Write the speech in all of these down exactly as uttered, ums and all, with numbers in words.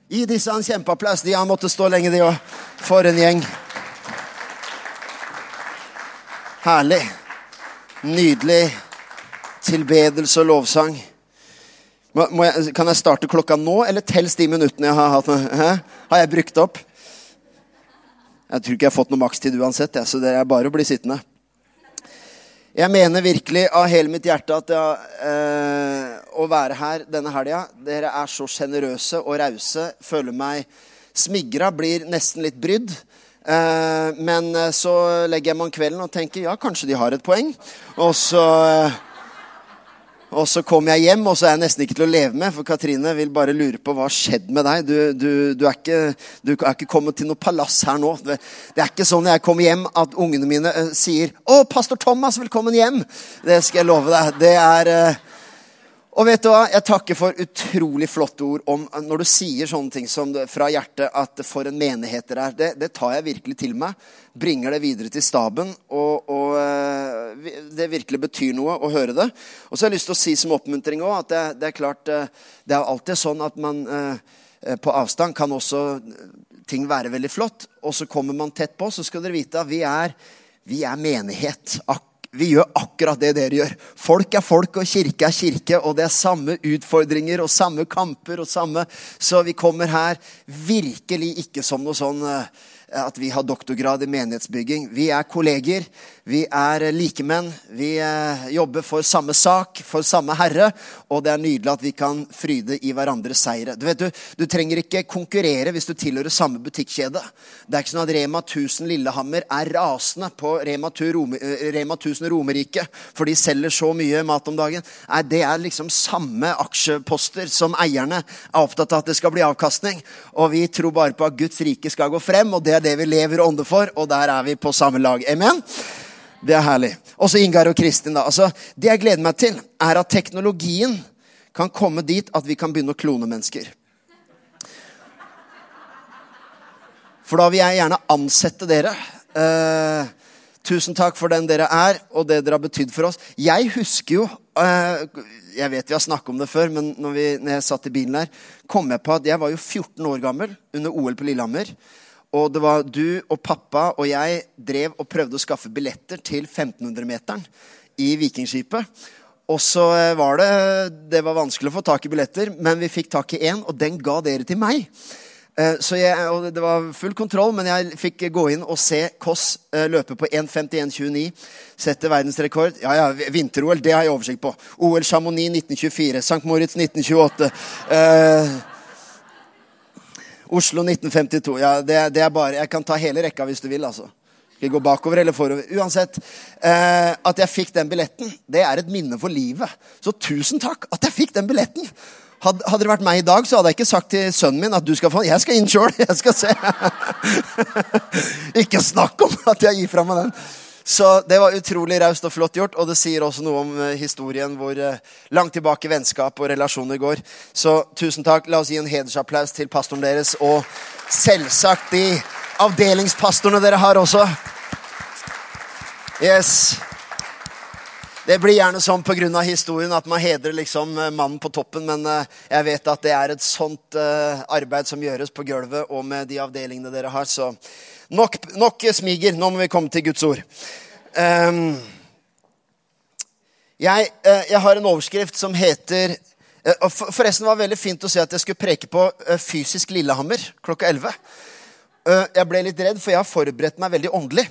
Gi disse en kjempeapplaus. De har måttet stå lenge, de også. For en gjeng. Herlig. Nydelig tilbedelse og lovsang. Må, må jeg, kan jeg starte klokka nå, eller tels de minuttene jeg har hatt? Hæ? Har jeg brukt opp? Jeg tror ikke jeg har fått noe makstid uansett, ja, så det er bare å bli sittende. Jeg mener virkelig av hele mitt hjerte at jeg, eh, å være her denne helgen, dere er så generøse og rause, føler meg smigra, blir nesten litt brydd. Eh, men så legger jeg meg om kvelden og tenker, ja, kanskje de har et poeng. Og så, og så kommer jeg hjem, og så er jeg nesten ikke til å leve med, for Katrine vil bare lure på hva har skjedd med deg. Du, du, du, er ikke, du er ikke kommet til noe palass her nå. Det, det er ikke sånn når jeg kommer hjem at ungene mine uh, sier, å, pastor Thomas, velkommen hjem. Det skal jeg love deg. Det er... Uh, Og vet du hva, jeg takker for utrolig flotte ord om, når du sier sånne ting som fra hjertet, at for en menighet det er, det, det tar jeg virkelig til meg, bringer det videre til staben, og, og det virkelig betyr noe å høre det. Og så har jeg lyst til å si som oppmuntring også, at det, det er klart, det er alltid sånn at man på avstand kan også ting være veldig flott, og så kommer man tett på, så skal dere vite at vi er, vi er menighet, akkurat. Vi gjør akkurat det dere gjør. Folk er folk, og kirke er kirke, og det er samme utfordringer, og samme kamper, og samme. Så vi kommer her virkelig ikke som noe sånn at vi har doktorgrad i menighetsbygging. Vi er kolleger, vi er likemenn, vi jobber for samme sak, for samme herre, og det er nydelig at vi kan fryde i hverandres seire. Du vet, du, du trenger ikke konkurrere hvis du tilhører samme butikkjede. Det er ikke sånn at Rema tusen Lillehammer er rasende på Rema, Rome, Rema tusen Romerike, for de selger så mye mat om dagen. Nei, det er liksom samme aksjeposter som eierne er opptatt av at det skal bli avkastning, og vi tror bare på at Guds rike skal gå frem, og det er det vi lever og ånder for, og der er vi på samme lag. Amen? Det er herlig. Også Ingar og Kristin da. Altså, det jeg gleder meg til er at teknologien kan komme dit at vi kan begynne å klone mennesker. For da vil jeg gjerne ansette dere. Eh, tusen takk for den dere er, og det dere har betydd for oss. Jeg husker jo, eh, jeg vet vi har snakket om det før, men når, vi, når jeg satt i bilen her, kom jeg på at jeg var jo fjorten år gammel under O L på Lillehammer. Og det var du og pappa og jeg drev og prøvde å skaffe billetter til femtenhundre meteren i Vikingskipet. Og så var det, det var vanskelig å få tak i billetter, men vi fikk tak i en, og den ga dere til meg. Så jeg, og det var full kontroll, men jeg fikk gå inn og se Koss løpe på en femtien tjueni, sette verdensrekord. Ja, ja, vinter-O L, det har jeg oversikt på. O L Chamonix nitten tjuefire, Sankt Moritz nitten tjueåtte, eh, Oslo nitten femtito. Ja, det, det er bare, jeg kan ta hele rekka hvis du vil, altså. Skal gå bakover eller forover. Uansett, eh, at jeg fikk den billetten, det er et minne for livet. Så tusen takk at jeg fikk den billetten. Had, hadde det vært meg i dag, så hadde jeg ikke sagt til sønnen min at du skal få den. Jeg skal inn selv, jeg skal se. Ikke snakk om at jeg gir fra meg den. Så det var utrolig raust og flott gjort, og det sier også noe om uh, historien hvor uh, langt tilbake vennskap og relasjoner går. Så tusen takk, la oss gi en hedersapplaus til pastoren deres, og selvsagt de avdelingspastorene dere har også. Yes. Det blir gjerne sånn på grunn av historien at man hedrer liksom mannen på toppen, men uh, jeg vet at det er et sånt uh, arbeid som gjøres på gulvet og med de avdelingene dere har, så nok, nok smiger. Nå må vi komme til Guds ord. Um, jeg, uh, jeg har en overskrift som heter, uh, forresten var det veldig fint å se at jeg skulle preke på uh, fysisk Lillehammer klokka elleve. Uh, jeg ble litt redd, for jeg har forberedt meg veldig åndelig.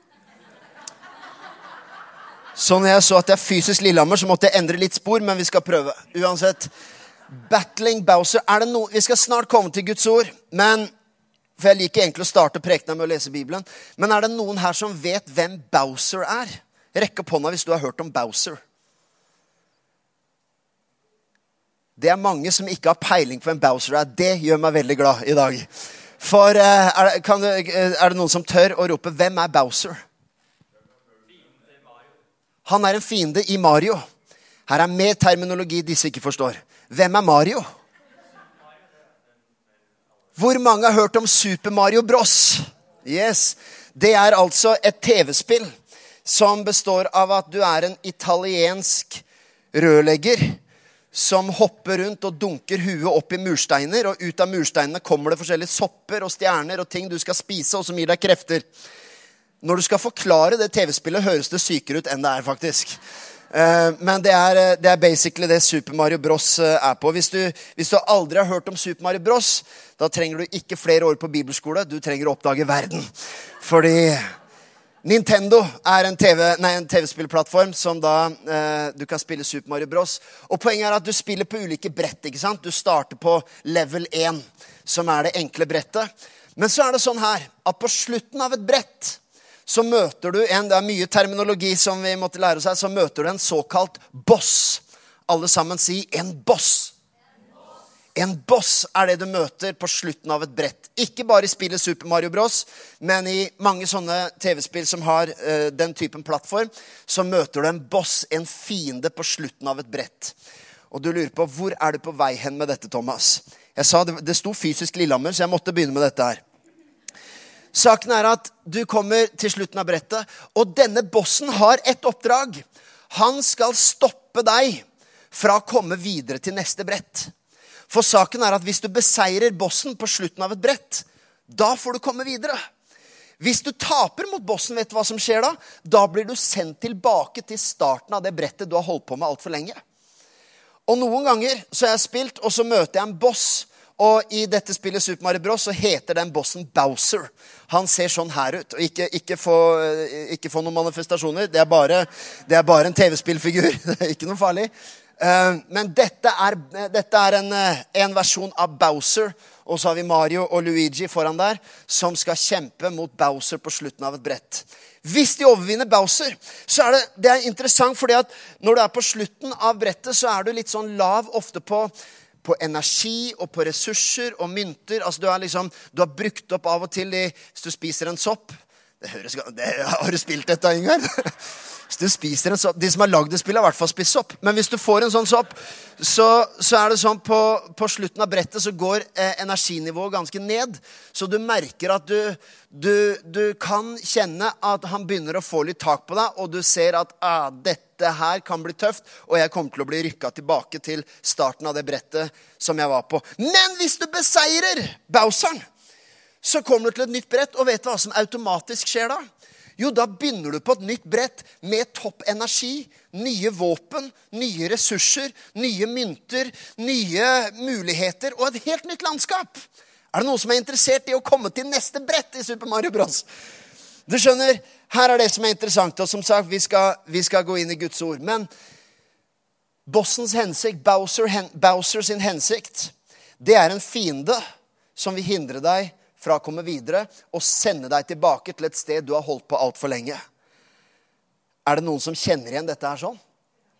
Så når jeg så at det er fysisk Lillehammer, så måtte jeg endre litt spor, men vi skal prøve. Uansett, Battling Bowser, er det noe, vi skal snart komme til Guds ord, men, for jeg liker egentlig å starte prekene med å lese Bibelen, men er det noen her som vet hvem Bowser er? Rekk opp hånda hvis du har hørt om Bowser. Det er mange som ikke har peiling på hvem Bowser er. Det gjør meg veldig glad i dag. For er det, kan, er det noen som tør å rope, hvem er Bowser? Han er en fiende i Mario. Her er mer terminologi disse ikke forstår. Hvem er Mario? Hvor mange har hørt om Super Mario Bros? Yes. Det er altså et tv-spill som består av at du er en italiensk rørlegger som hopper rundt og dunker huet opp i mursteiner, og ut av mursteinene kommer det forskjellige sopper og stjerner og ting du skal spise, og som gir deg krefter. Når du skal forklare det tv-spillet, høres det sykere ut enn det er faktisk. Uh, men det er, det er basically det Super Mario Bros uh, er på. Hvis du, hvis du aldri har hørt om Super Mario Bros, da trenger du ikke flere år på bibelskole. Du trenger å oppdage verden. Fordi Nintendo er en, TV, nei, en tv-spillplattform som da uh, du kan spille Super Mario Bros. Og poenget er at du spiller på ulike brett, ikke sant? Du starter på level én, som er det enkle brettet. Men så er det sånn her, at på slutten av et brett, så møter du en, det er mye terminologi som vi måtte lære oss her, så møter du en såkalt boss. Alle sammen sier en boss. En boss er det du møter på slutten av et brett. Ikke bare i spillet Super Mario Bros, men i mange sånne tv-spill som har uh, den typen plattform, så møter du en boss, en fiende på slutten av et brett. Og du lurer på, hvor er du på vei hen med dette, Thomas? Jeg sa, det, det sto fysisk Lillehammer, så jeg måtte begynne med dette her. Saken er at du kommer til slutten av brettet, og denne bossen har et oppdrag. Han skal stoppe deg fra å komme videre til neste brett. For saken er at hvis du beseirer bossen på slutten av et brett, da får du komme videre. Hvis du taper mot bossen, vet du hva som skjer da? Da blir du sendt tilbake til starten av det brettet du har holdt på med alt for lenge. Og noen ganger så har jeg spilt, og så møter jeg en boss. Og i dette spillet Super Mario Bros så heter den bossen Bowser. Han ser sånn her ut. Og ikke, ikke, få, ikke få noen manifestasjoner. Det er bare, det er bare en tv-spillfigur. Det er ikke noe farlig. Uh, men dette er, dette er en, en versjon av Bowser. Og så har vi Mario og Luigi foran der, som skal kjempe mot Bowser på slutten av et brett. Hvis de overvinner Bowser, så er det, det er interessant, fordi at når du er på slutten av brettet, så er du litt sånn lav ofte på, på energi og på ressurser og mynter. Altså du, er liksom, du har brukt opp av og til i, hvis du spiser en sopp. Det høres, det, har du spilt dette, Ingar? Hvis du spiser en sopp, de som har laget det spillet har i hvert fall spist sopp. Men hvis du får en sånn sopp, så, så er det sånn på, på slutten av brettet så går eh, energinivået ganske ned. Så du merker at du, du, du kan kjenne at han begynner å få litt tak på deg, og du ser at ah, dette her kan bli tøft, og jeg kommer til å bli rykket tilbake til starten av det brettet som jeg var på. Men hvis du beseirer Bowseren, så kommer du til et nytt brett, og vet du hva som automatisk skjer da? Jo, da begynner du på et nytt brett med topp energi, nye våpen, nye ressurser, nye mynter, nye muligheter og et helt nytt landskap. Er det noen som er interessert i å komme til neste brett i Super Mario Bros? Du skjønner, her er det som er interessant, og som sagt, vi skal, vi skal gå inn i Guds ord. Men bossens hensikt, Bowser, hen, Bowser sin hensikt, det er en fiende som vil hindre deg fra å komme videre og sende deg tilbake til et sted du har holdt på alt for lenge. Er det noen som kjenner igjen dette her sånn?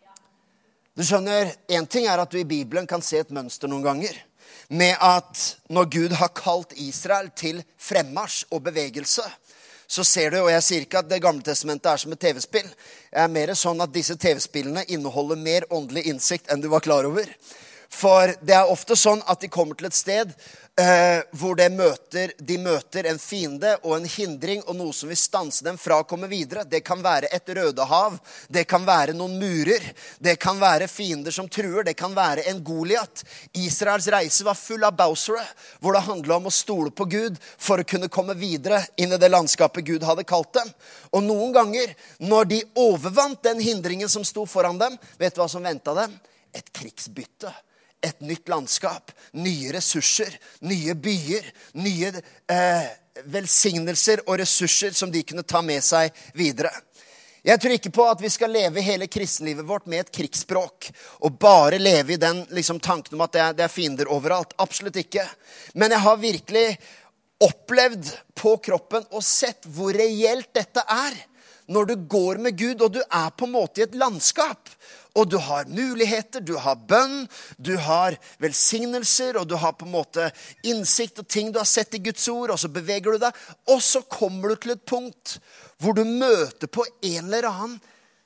Du skjønner, en ting er at du i Bibelen kan se et mønster noen ganger, med at når Gud har kalt Israel til fremmarsj og bevegelse, så ser du, og jeg sier ikke at det gamle testamentet er som et tv-spill, det er mer sånn at disse tv-spillene inneholder mer åndelig innsikt enn du var klar over. For det er ofte sånn at de kommer til et sted eh, hvor de møter, de møter en fiende og en hindring og noe som vil stanse dem fra å komme videre. Det kan være et Rødehav, det kan være noen murer, det kan være fiender som truer, det kan være en Goliat. Israels reise var full av Bowsere, hvor det handlet om å stole på Gud for å kunne komme videre inn i det landskapet Gud hadde kalt dem. Og noen ganger, når de overvant den hindringen som sto foran dem, vet du hva som ventet dem? Et krigsbytte. Et nytt landskap, nye ressurser, nye byer, nye eh, velsignelser og ressurser som de kunne ta med seg videre. Jeg tror ikke på at vi skal leve hele kristenlivet vårt med et krigsspråk, og bare leve i den liksom, tanken om at det er, det er fiender overalt. Absolutt ikke. Men jeg har virkelig opplevd på kroppen og sett hvor reelt dette er. Når du går med Gud, og du er på en måte i et landskap, og du har muligheter, du har bønn, du har velsignelser, og du har på en måte innsikt og ting du har sett i Guds ord, og så beveger du deg, og så kommer du til et punkt hvor du møter på en eller annen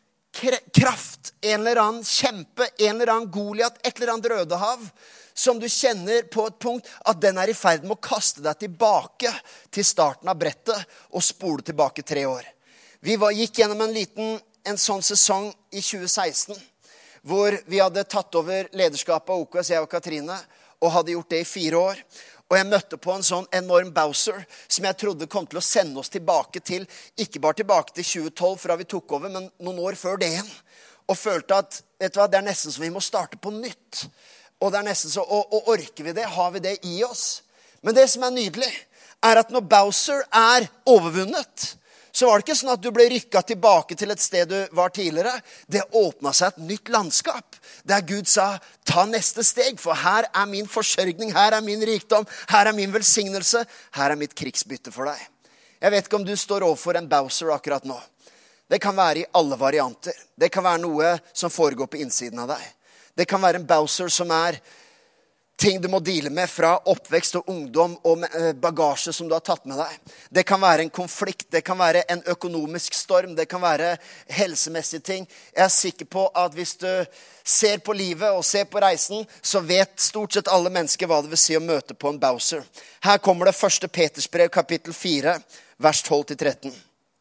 kraft, en eller annen kjempe, en eller annen Goliat, et eller annet Rødehav, som du kjenner på et punkt at den er i ferd med å kaste deg tilbake til starten av brettet og spole tilbake tre år. Vi var, gikk gjennom en liten en sånn sesong i tjue seksten, hvor vi hadde tatt over lederskapet av O K S, jeg og Katrine, og hadde gjort det i fire år. Og jeg møtte på en sånn enorm Bowser, som jeg trodde kom til å sende oss tilbake til, ikke bare tilbake til tjue tolv, fra vi tok over, men noen år før det igjen. Og følte at, vet du hva, det er nesten som vi må starte på nytt. Og det er nesten så, og, og orker vi det? Har vi det i oss? Men det som er nydelig, er at når Bowser er overvunnet, så var det ikke sånn at du ble rykket tilbake til et sted du var tidligere. Det åpnet seg et nytt landskap, der Gud sa, ta neste steg, for her er min forsørgning, her er min rikdom, her er min velsignelse, her er mitt krigsbytte for deg. Jeg vet ikke om du står overfor en Bowser akkurat nå. Det kan være i alle varianter. Det kan være noe som foregår på innsiden av deg. Det kan være en Bowser som er ting du må deale med fra oppvekst og ungdom og bagasje som du har tatt med deg. Det kan være en konflikt, det kan være en økonomisk storm, det kan være helsemessige ting. Jeg er sikker på at hvis du ser på livet og ser på reisen, så vet stort sett alle mennesker hva det vil si å møte på en Bowser. Her kommer det første Peters brev, kapittel fire, vers tolv til tretten.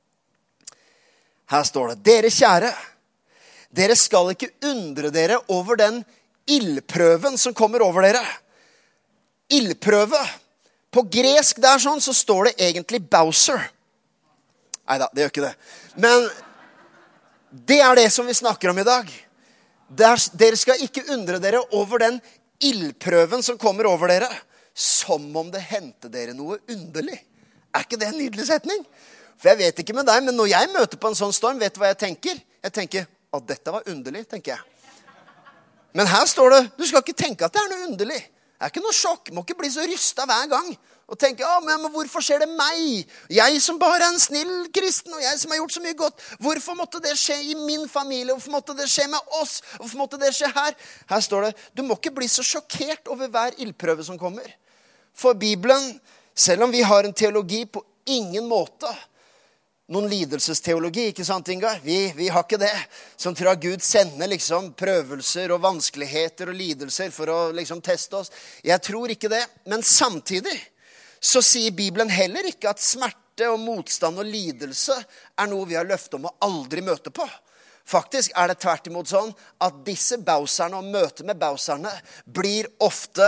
Her står det, dere kjære, dere skal ikke undre dere over den ildprøven som kommer over dere. Ildprøve. På gresk der sånn, så står det egentlig Bowser. Neida, det gjør ikke det. Men det er det som vi snakker om i dag. Der, dere skal ikke undre dere over den ildprøven som kommer over dere, som om det hendte dere noe underlig. Er ikke det en nydelig setning? For jeg vet ikke med deg, men når jeg møter på en sånn storm, vet du hva jeg tenker? Jeg tenker, at dette var underlig, tenker jeg. Men her står det, du skal ikke tenke at det er noe underlig. Det er ikke noe sjokk, må ikke bli så rystet hver gang. Og tenke, ja, men, men hvorfor skjer det meg? Jeg som bare er en snill kristen, og jeg som har gjort så mye godt. Hvorfor måtte det skje i min familie? Hvorfor måtte det skje med oss? Hvorfor måtte det skje her? Her står det, du må ikke bli så sjokkert over hver ildprøve som kommer. For Bibelen, selv om vi har en teologi på ingen måte, noen lidelsesteologi, ikke sant, Ingar? Vi, vi har ikke det. Som tror at Gud sender liksom prøvelser og vanskeligheter og lidelser for å liksom teste oss. Jeg tror ikke det. Men samtidig så sier Bibelen heller ikke at smerte og motstand og lidelse er noe vi har løftet om å aldri møte på. Faktisk er det tvert imot sånn at disse Bowserne og møte med Bowserne blir ofte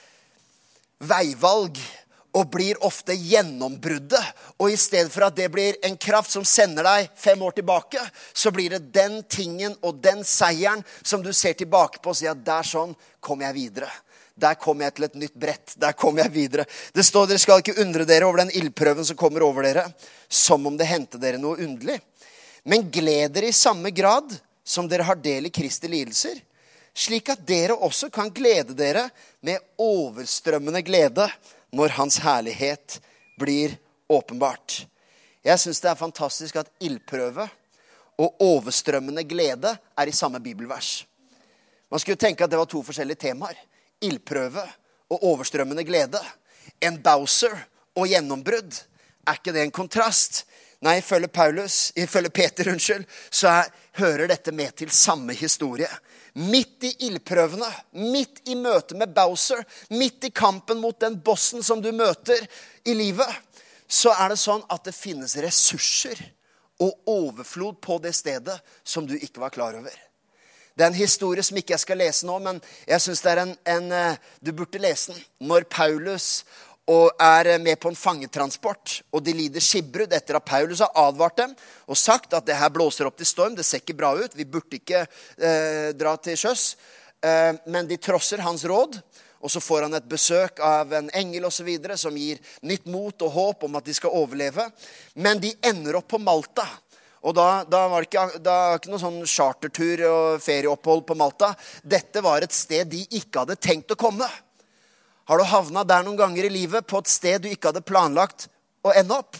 veivalg og blir ofte gjennombruddet. Og i stedet for at det blir en kraft som sender deg fem år tilbake, så blir det den tingen og den seieren som du ser tilbake på og sier at der sånn kom jeg videre. Der kom jeg til et nytt brett. Der kom jeg videre. Det står, dere skal ikke undre dere over den ildprøven som kommer over dere, som om det hendte dere noe underlig. Men gled dere i samme grad som dere har del i Kristi lidelser, slik at dere også kan glede dere med overstrømmende glede når hans herlighet blir åpenbart. Jeg synes det er fantastisk at ildprøve og overstrømmende glede er i samme bibelvers. Man skulle tenke at det var to forskjellige temaer. Ildprøve og overstrømmende glede. En Bowser og gjennombrudd. Er ikke det en kontrast? Nei, ifølge Paulus, ifølge Peter, unnskyld, så er, hører dette med til samme historie. Midt i ildprøvene, midt i møte med Bowser, midt i kampen mot den bossen som du møter i livet, så er det sånn at det finnes ressurser og overflod på det stedet som du ikke var klar over. Det er en historie som ikke jeg skal lese nå, men jeg synes det er en, en du burde lese den. Når Paulus og er med på en fangetransport, og de lider skipbrudd etter at Paulus har advart dem og sagt at det her blåser opp til storm, det ser ikke bra ut, vi burde ikke eh, dra til sjøs, eh, men de trosser hans råd, og så får han et besøk av en engel og så videre, som gir nytt mot og håp om at de skal overleve, men de ender opp på Malta, og da, da var det ikke, da var ikke noen sånn chartertur og ferieopphold på Malta, dette var et sted de ikke hadde tenkt å komme. Har du havnet der noen ganger i livet på et sted du ikke hadde planlagt å ende opp?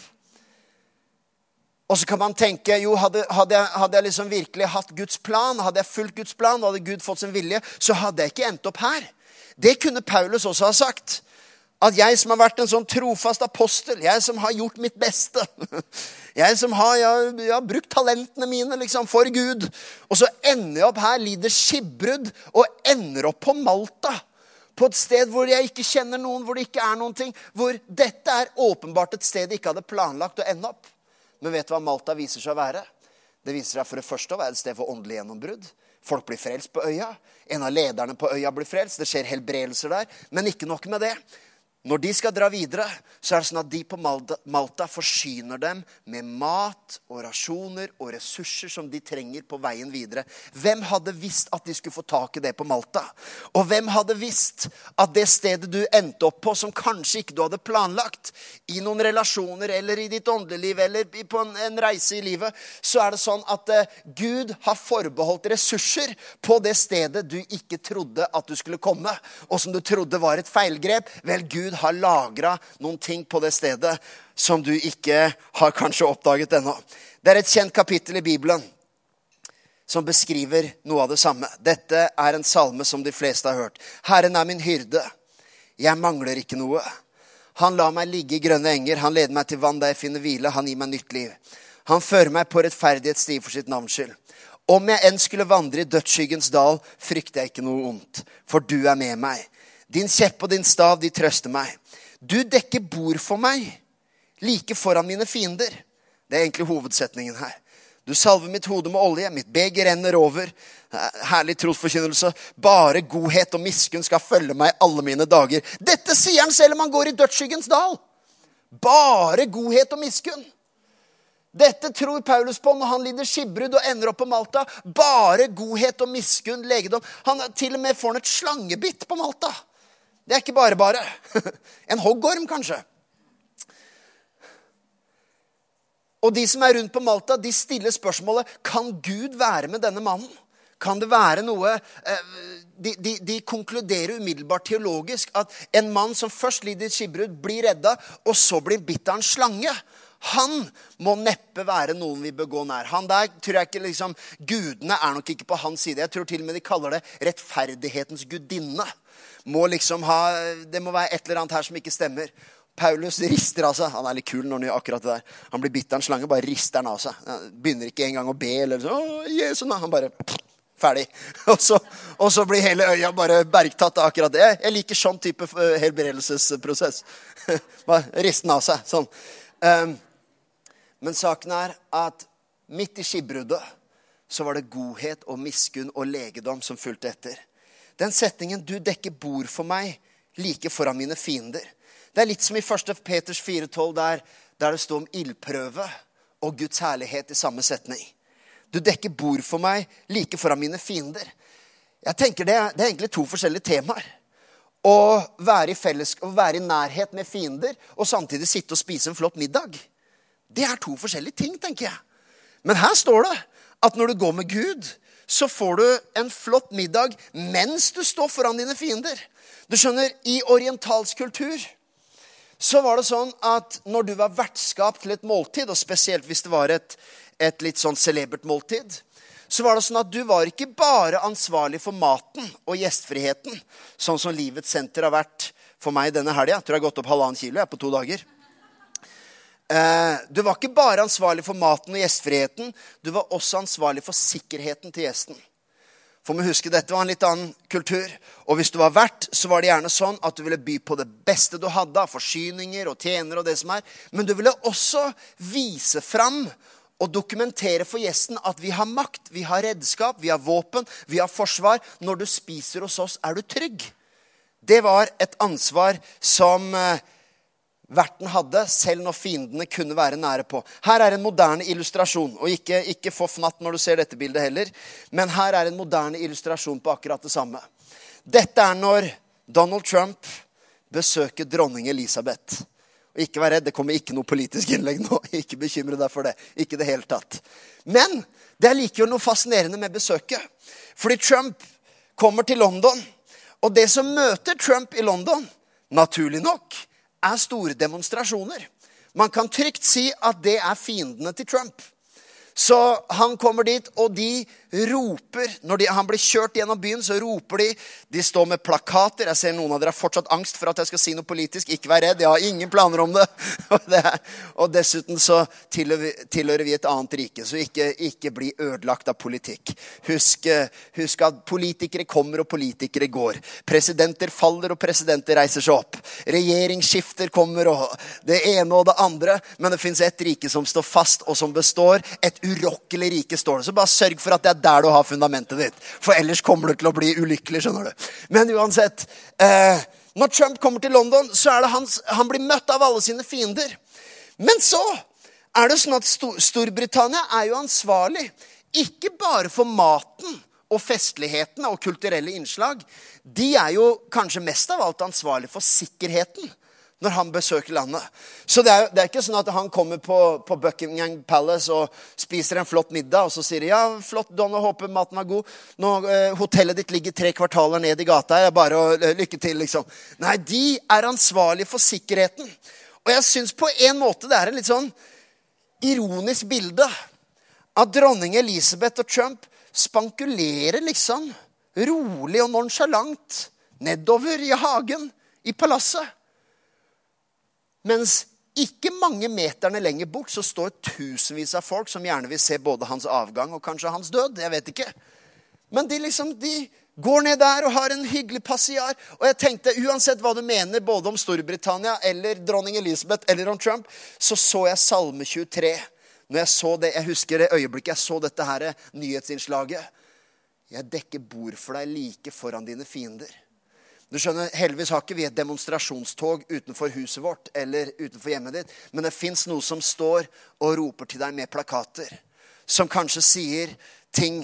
Og så kan man tenke, jo, hadde, hadde, jeg, hadde jeg liksom virkelig hatt Guds plan, hadde jeg fulgt Guds plan, og hadde Gud fått sin vilje, så hadde jeg ikke endt opp her. Det kunne Paulus også ha sagt. At jeg som har vært en sånn trofast apostel, jeg som har gjort mitt beste, jeg som har, jeg, jeg har brukt talentene mine liksom, for Gud, og så ender jeg opp her, lider skipbrudd, og ender opp på Malta, på et sted hvor jeg ikke kjenner noen, hvor det ikke er noen ting, hvor dette er åpenbart et sted jeg ikke hadde planlagt å ende opp. Men vet du hva Malta viser seg å være? Det viser seg for det første å være et sted for åndelig gjennombrudd, Folk blir frelst på øya. En av lederne på øya blir frelst. Det skjer helbredelser der. Men ikke nok med det. Når de skal dra videre, så er det sånn at de på Malta, Malta forsyner dem med mat og rasjoner og ressurser som de trenger på veien videre. Hvem hadde visst at de skulle få tak i det på Malta? Og hvem hadde visst at det stedet du endte opp på, som kanskje ikke du hadde planlagt, i noen relasjoner eller i ditt åndelige liv eller på en, en reise i livet, så er det sånn at uh, Gud har forbeholdt ressurser på det stedet du ikke trodde at du skulle komme, og som du trodde var et feilgrep. Vel, Gud har lagret noen ting på det stedet som du ikke har kanskje oppdaget ennå. Det er et kjent kapittel i Bibelen som beskriver noe av det samme. Dette er en salme som de fleste har hørt. Herren er min hyrde. Jeg mangler ikke noe. Han lar meg ligge i grønne enger. Han leder meg til vann der jeg finner hvile. Han gir meg nytt liv. Han fører meg på rettferdighetssti for sitt navns skyld. Om jeg enn skulle vandre i dødsskyggens dal, frykter jeg ikke noe ondt, for du er med meg. Din kjepp og din stav, de trøster meg. Du dekker bord for meg, like foran mine fiender. Det er egentlig hovedsetningen her. Du salver mitt hode med olje, mitt beger renner over. Herlig trosforkynnelse. Bare godhet og miskunn skal følge meg alle mine dager. Dette sier han selv om han går i dødsskyggens dal. Bare godhet og miskunn. Dette tror Paulus på når han lider skipbrudd og ender opp på Malta. Bare godhet og miskunn, legedom. Han til og med får et slangebitt på Malta. Det er ikke bare bare. En hoggorm kanskje. Og de som er rundt på Malta, de stiller spørsmålet, kan Gud være med denne mannen? Kan det være noe, de, de, de konkluderer umiddelbart teologisk at en mann som først lider skipbrudd blir redda, og så blir bitt av en slange. Han må neppe være noen vi bør gå nær. Han der tror jeg ikke liksom, gudene er nok ikke på hans side. Jeg tror til og med de kaller det rettferdighetens gudinne. Må liksom ha, det må være et eller annet her som ikke stemmer. Paulus rister av seg. Han er litt kul når han gjør akkurat det der. Han blir bitt av en slange, bare rister han av seg. Han begynner ikke engang å be, eller så, å, Jesus, han bare, ferdig. Og så, og så blir hele øya bare bergtatt av akkurat det. Jeg liker sånn type helbredelsesprosess. Bare rister han av seg, sånn. Um, men saken er at midt i skipbruddet, så var det godhet og miskunn og legedom som fulgte etter. Den setningen, du dekker bord for meg, like foran mine fiender. Det er litt som i første Peters fire tolv der, der det står om ildprøve og Guds herlighet i samme setning. Du dekker bord for meg, like foran mine fiender. Jeg tenker det, det er egentlig to forskjellige temaer. Å være i fellesskap, å være i nærhet med fiender, og samtidig sitte og spise en flott middag. Det er to forskjellige ting, tenker jeg. Men her står det at når du går med Gud, så får du en flott middag mens du står foran dine fiender. Du skjønner, i orientalsk kultur så var det sånn at når du var vertskap til et måltid, og spesielt hvis det var et, et litt sånn celebert måltid, så var det sånn at du var ikke bare ansvarlig for maten og gjestfriheten, sånn som Livets Senter har vært for meg denne helgen. Jeg tror jeg har gått opp halvannen kilo jeg, på to dager. Du var ikke bare ansvarlig for maten og gjestfriheten, du var også ansvarlig for sikkerheten til gjesten. For vi husker, dette var en litt annen kultur, og hvis du var vert, så var det gjerne sånn at du ville by på det beste du hadde, av forsyninger og tjener og det som er, men du ville også vise fram og dokumentere for gjesten at vi har makt, vi har redskap, vi har våpen, vi har forsvar. Når du spiser hos oss, er du trygg. Det var et ansvar som verten hadde, selv når fiendene kunne være nære på. Her er en moderne illustrasjon, og ikke, ikke få fnatt når du ser dette bildet heller, men her er en moderne illustrasjon på akkurat det samme. Dette er når Donald Trump besøker dronning Elisabeth. Og ikke vær redd, det kommer ikke noe politisk innlegg nå. Ikke bekymre deg for det. Ikke det helt tatt. Men det er likevel noe fascinerende med besøket. Fordi Trump kommer til London, og det som møter Trump i London, naturlig nok, er store demonstrasjoner. Man kan trygt si at det er fiendene til Trump. Så han kommer dit, og de roper, når de, han blir kjørt gjennom byen, så roper de, de står med plakater. Jeg ser noen av dere har fortsatt angst for at jeg skal si noe politisk. Ikke vær redd, jeg har ingen planer om det. Og, det er, og dessuten så tilhører, tilhører vi et annet rike, så ikke, ikke bli ødelagt av politikk. Husk, husk at politikere kommer og politikere går. Presidenter faller og presidenter reiser seg opp. Regjeringsskifter kommer og det ene og det andre, men det finnes et rike som står fast og som består. Et urokkelig rike står det. Så bare sørg for at det er der du har fundamentet ditt. For ellers kommer du til å bli ulykkelig, skjønner du. Men uansett, eh, når Trump kommer til London, så er det hans, han blir møtt av alle sine fiender. Men så er det sånn at Stor- Storbritannia er jo ansvarlig, ikke bare for maten og festlighetene og kulturelle innslag. De er jo kanskje mest av alt ansvarlig for sikkerheten når han besøker landet. Så det er, det er ikke sånn at han kommer på, på Buckingham Palace og spiser en flott middag, og så sier de, ja, flott, Don, og håper maten var god. Nå, eh, hotellet ditt ligger tre kvartaler ned i gata, jeg er bare å eh, lykke til, liksom. Nei, de er ansvarlige for sikkerheten. Og jeg synes på en måte det er en litt sånn ironisk bilde at dronning Elizabeth og Trump spankulerer liksom rolig og nonchalant nedover i hagen i palasset. Mens ikke mange meterne lenger bort så står tusenvis av folk som gjerne vil se både hans avgang og kanskje hans død. Jeg vet ikke. Men de liksom, de går ned der og har en hyggelig passiar. Og jeg tenkte, uansett hva du mener både om Storbritannia eller dronning Elizabeth eller om Trump, så så jeg Salme tjuetre. Når jeg så det, jeg husker det øyeblikket jeg så dette her nyhetsinnslaget. Jeg dekker bord for deg like foran dine fiender. Du skjønner, heldigvis har ikke vi et demonstrasjonstog utenfor huset vårt eller utenfor hjemmet ditt. Men det finnes noe som står og roper til deg med plakater. Som kanskje sier ting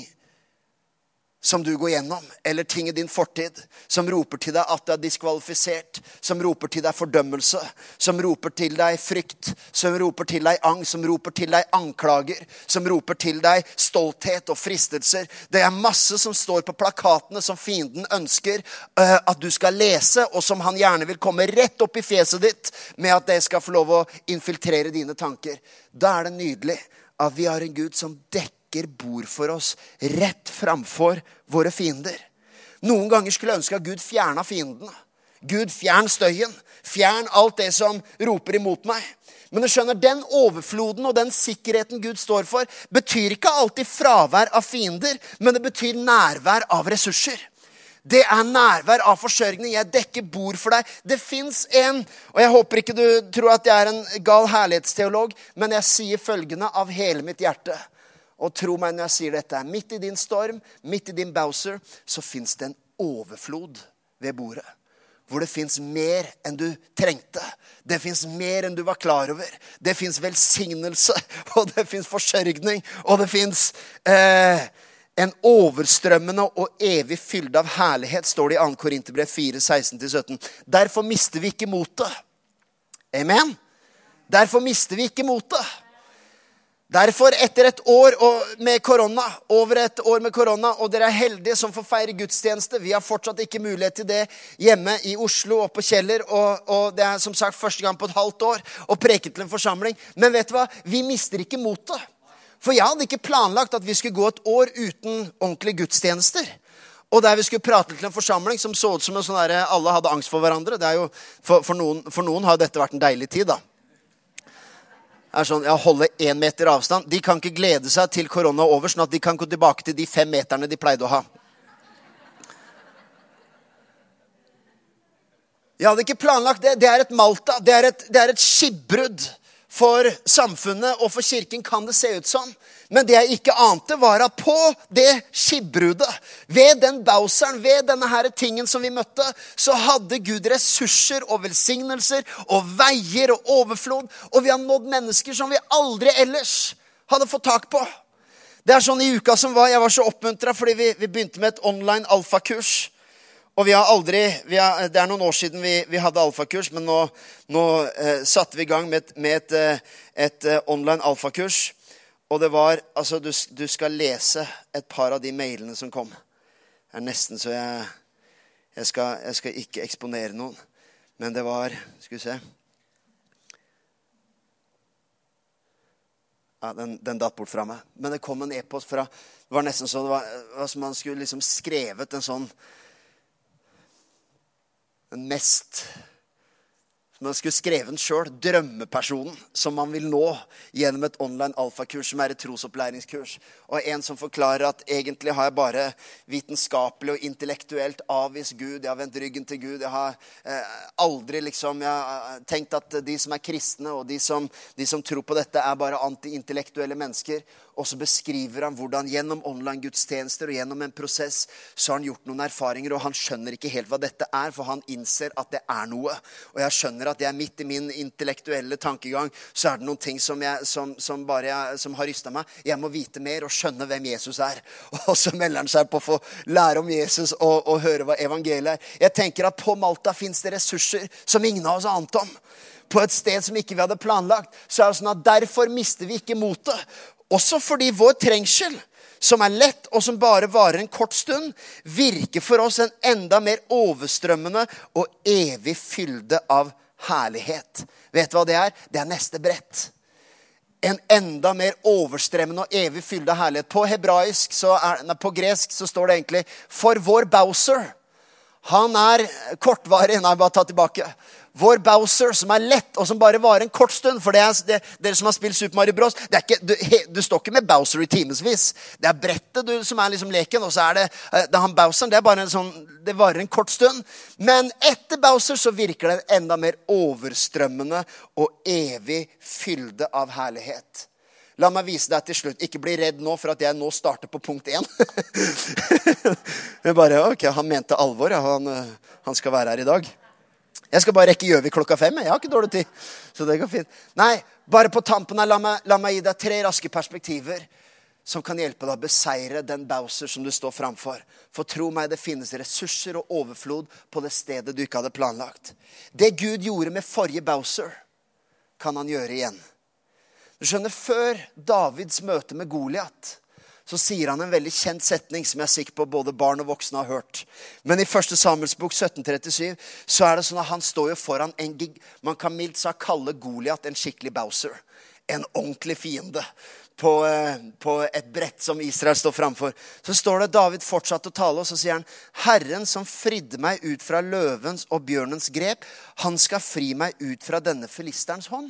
som du går gjennom, eller ting i din fortid, som roper til deg at du er diskvalifisert, som roper til deg fordømmelse, som roper til deg frykt, som roper til deg angst, som roper til deg anklager, som roper til deg stolthet og fristelser. Det er masse som står på plakatene som fienden ønsker uh, at du skal lese, og som han gjerne vil komme rett opp i fjeset ditt med at det skal få lov å infiltrere dine tanker. Da er det nydelig at vi har en Gud som dekker bord for oss rett framfor våre fiender. Noen ganger skulle jeg ønske at Gud fjerna fiendene. Gud, fjern støyen. Fjern alt det som roper imot meg. Men du skjønner, den overfloden og den sikkerheten Gud står for, betyr ikke alltid fravær av fiender, men det betyr nærvær av ressurser. Det er nærvær av forsørgning. Jeg dekker bord for deg. Det finnes en, og jeg håper ikke du tror at jeg er en gal herlighetsteolog, men jeg sier følgende av hele mitt hjerte. Og tro meg når jeg sier dette, midt i din storm, midt i din Bowser, så finnes det en overflod ved bordet. Hvor det finnes mer enn du trengte. Det finnes mer enn du var klar over. Det finnes velsignelse, og det finnes forsørgning, og det finnes eh, en overstrømmende og evig fylde av herlighet, står det i andre Korinterbrev fire, seksten til sytten. Derfor mister vi ikke motet. Amen? Derfor mister vi ikke motet. Derfor etter et år med korona, over et år med korona, og dere er heldige som får feire gudstjeneste. Vi har fortsatt ikke mulighet til det hjemme i Oslo og på Kjeller, og, og det er som sagt første gang på et halvt år å preke til en forsamling. Men vet du hva? Vi mister ikke motet. For jeg hadde ikke planlagt at vi skulle gå et år uten ordentlige gudstjenester. Og der vi skulle prate til en forsamling som så ut som en sånn der, alle hadde angst for hverandre. Det er jo, for, for, noen, for noen har dette vært en deilig tid da. Er sånn, ja, holde en meter avstand. De kan ikke glede seg til korona over, sånn at de kan gå tilbake til de fem meterne de pleide å ha. Jeg hadde ikke planlagt det. Det er et Malta. Det er et, det er et skipbrudd for samfunnet og for kirken, kan det se ut som. Men det jeg ikke ante var at på det skipbruddet, ved den bauseren, ved denne her tingen som vi møtte, så hadde Gud ressurser og velsignelser og veier og overflod. Og vi har nådd mennesker som vi aldri ellers hadde fått tak på. Det er sånn i uka som var, jeg var så oppmuntret fordi vi, vi begynte med et online alfakurs. Og vi har aldri, vi har, det er noen år siden vi, vi hadde alfakurs, men nå, nå eh, satte vi i gang med et, med et, et, et eh, online alfakurs. Og det var, altså du, du skal lese et par av de mailene som kom. Det er nesten så jeg, jeg, skal, jeg skal ikke eksponere noen. Men det var, skal vi se. Ja, den, den datt bort fra meg. Men det kom en e-post fra, det var nesten så det var, det var som man skulle liksom skrevet en sånn, den mest, som man skulle skrevet den selv, drømmepersonen som man vil nå gjennom et online alfakurs som er et trosopplæringskurs. Og en som forklarer at egentlig har jeg bare vitenskapelig og intellektuelt avvist Gud. Jeg har vendt ryggen til Gud. Jeg har eh, aldri liksom, jeg har tenkt at de som er kristne og de som, de som tror på dette er bare anti-intellektuelle mennesker. Og så beskriver han hvordan gjennom online gudstjenester og gjennom en prosess så har han gjort noen erfaringer, og han skjønner ikke helt hva dette er, for han innser at det er noe. Og jeg skjønner at jeg er midt i min intellektuelle tankegang, så er det noen ting som, jeg, som, som, bare jeg, som har rystet meg. Jeg må vite mer og skjønne hvem Jesus er. Og så melder han seg på å få lære om Jesus og, og høre hva evangeliet er. Jeg tenker at på Malta finnes det ressurser som ingen av oss ante om. På et sted som ikke vi hadde planlagt. Så er det sånn at derfor mister vi ikke motet. Også fordi vår trengsel, som er lett og som bare varer en kort stund, virker for oss en enda mer overstrømmende og evig fylde av herlighet. Vet du hva det er? Det er neste brett. En enda mer overstrømmende og evig fylde av herlighet. På hebraisk, så er, nei, på gresk så står det egentlig, for vår Bowser, han er kortvarig, nei, bare ta tilbake. Vår Bowser, som er lett og som bare varer en kort stund. For det er det, dere som har spilt Super Mario Bros. Det er ikke, du, he, du står ikke med Bowser i timesvis. Det er brettet du, som er liksom leken. Og så er det, det er han Bowser. Det er bare en sånn, det varer en kort stund. Men etter Bowser så virker det enda mer overstrømmende og evig fylde av herlighet. La meg vise deg til slutt. Ikke bli redd nå for at jeg nå starter på punkt én. Men bare, ok, han mente alvor. Ja, han, han skal være her i dag. Jeg skal bare rekke Gjøvik klokka fem. Jeg har ikke dårlig tid. Så det går fint. Nei, bare på tampen her, la meg, la meg gi deg tre raske perspektiver som kan hjelpe deg å beseire den Bowser som du står framfor. For tro meg, det finnes ressurser og overflod på det stedet du ikke hadde planlagt. Det Gud gjorde med forrige Bowser, kan han gjøre igjen. Du skjønner, før Davids møte med Goliat, så sier han en veldig kjent setning som jeg er sikker på både barn og voksne har hørt. Men i første Samuels bok sytten trettisju så er det sånn at han står jo foran en gig. Man kan mildt sagt kalle Goliat en skikkelig Bowser. En ordentlig fiende på, på et brett som Israel står framfor. Så står det David fortsatt å tale, og så sier han, Herren som fridde meg ut fra løvens og bjørnens grep, han skal fri meg ut fra denne filisterens hånd.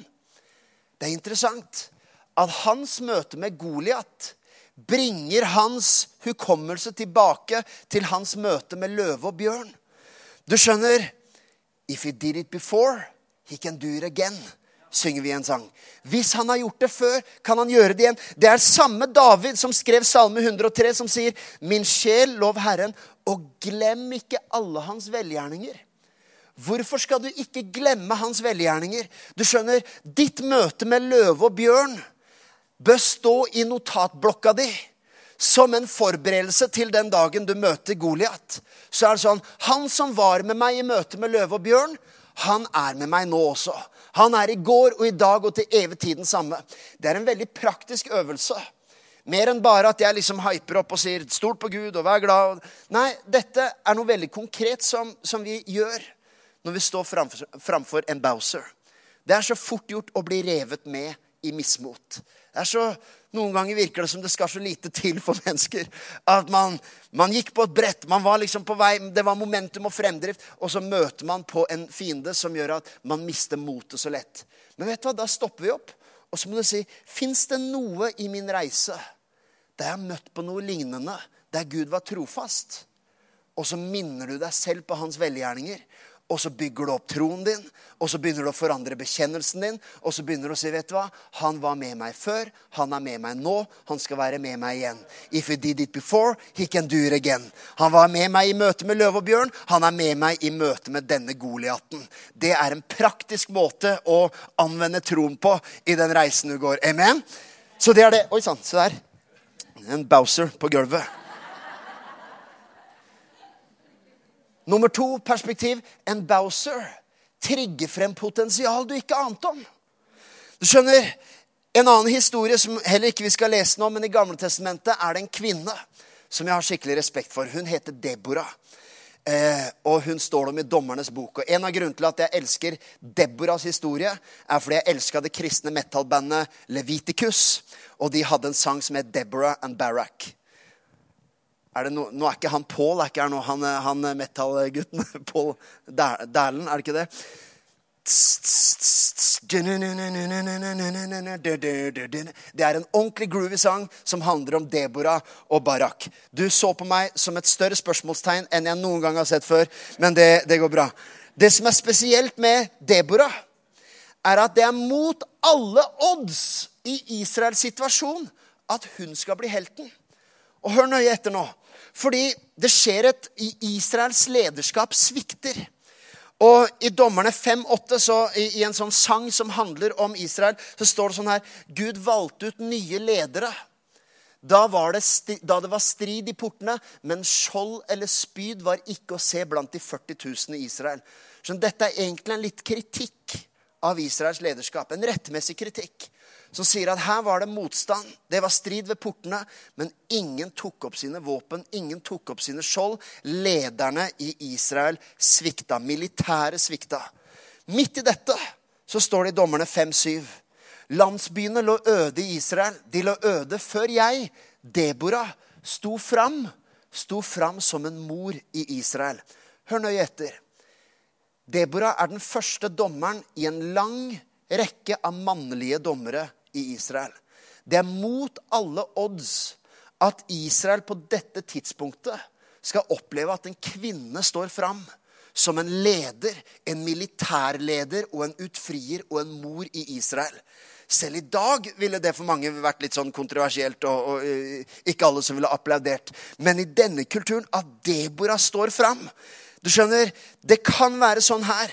Det er interessant at hans møte med Goliat bringer hans hukommelse tilbake til hans møte med løve og bjørn. Du skjønner, if he did it before, he can do it again, synger vi en sang. Hvis han har gjort det før, kan han gjøre det igjen. Det er samme David som skrev Salme hundre og tre, som sier, min sjel lov Herren, og glem ikke alle hans velgjerninger. Hvorfor skal du ikke glemme hans velgjerninger? Du skjønner, ditt møte med løve og bjørn bør stå i notatblokka di som en forberedelse til den dagen du møter Goliat. Så er det sånn, han som var med meg i møte med løve og bjørn, han er med meg nå også. Han er i går og i dag og til evig tid den samme. Det er en veldig praktisk øvelse. Mer enn bare at jeg liksom hyper opp og sier, stort på Gud og vær glad. Nei, dette er noe veldig konkret som, som vi gjør når vi står framfor, framfor en Bowser. Det er så fort gjort å bli revet med i mismot. Det er så, noen ganger virker det som det skal så lite til for mennesker. At man, man gikk på et brett, man var liksom på vei, det var momentum og fremdrift, og så møter man på en fiende som gjør at man mister motet så lett. Men vet du hva, da stopper vi opp, og så må du si, finnes det noe i min reise der jeg har møtt på noe lignende, der Gud var trofast? Og så minner du deg selv på hans velgjerninger, og så bygger du opp troen din, og så begynner du å forandre bekjennelsen din, og så begynner du å si, vet du hva, han var med meg før, han er med meg nå, han skal være med meg igjen. If he did it before, he can do it again. Han var med meg i møte med løve og bjørn, han er med meg i møte med denne Goliaten. Det er en praktisk måte å anvende troen på i den reisen du går. Amen? Så det er det. Oi sann, se der. En Bowser på gulvet. Nummer to perspektiv, en Bowser trigger frem potensial du ikke ante om. Du skjønner, en annen historie som heller ikke vi skal lese nå, men i Gamle Testamentet er det en kvinne som jeg har skikkelig respekt for. Hun heter Deborah, eh, og hun står om i Dommernes bok. Og en av grunnene til at jeg elsker Deborahs historie er fordi jeg elsket det kristne metalbandet Leviticus, og de hadde en sang som het Deborah and Barak. Er det no, nå er ikke han Paul, er ikke her nå, han, han metal-gutten, Paul Dalen, er det ikke det? Det er en ordentlig groovy sang som handler om Deborah og Barak. Du så på meg som et større spørsmålstegn enn jeg noen gang har sett før, men det, det går bra. Det som er spesielt med Deborah er at det er mot alle odds i Israels situasjon at hun skal bli helten. Og hør nøye etter nå. Fordi det skjer et i Israels lederskap svikter. Og i Dommerne fem åtte, så i, i en sånn sang som handler om Israel, så står det sånn her: Gud valgte ut nye ledere. Da, var det, sti, da det var strid i portene, men skjold eller spyd var ikke å se blant de førti tusen i Israel. Så dette er egentlig en litt kritikk av Israels lederskap. En rettmessig kritikk. Som sier at her var det motstand. Det var strid ved portene, men ingen tok opp sine våpen. Ingen tok opp sine skjold. Lederne i Israel svikta. Militære svikta. Midt i dette så står det i Dommerne fem syv. Landsbyene lå øde i Israel. De lå øde før jeg, Deborah, sto fram. Sto fram som en mor i Israel. Hør nøye etter. Deborah er den første dommeren i en lang rekke av mannlige dommere i Israel. Det er mot alle odds at Israel på dette tidspunktet skal oppleve at en kvinne står fram som en leder, en militærleder og en utfrier og en mor i Israel. Selv i dag ville det for mange vært litt sånn kontroversielt, og, og uh, ikke alle som ville applaudert. Men i denne kulturen, at Deborah står fram. Du skjønner, det kan være sånn her,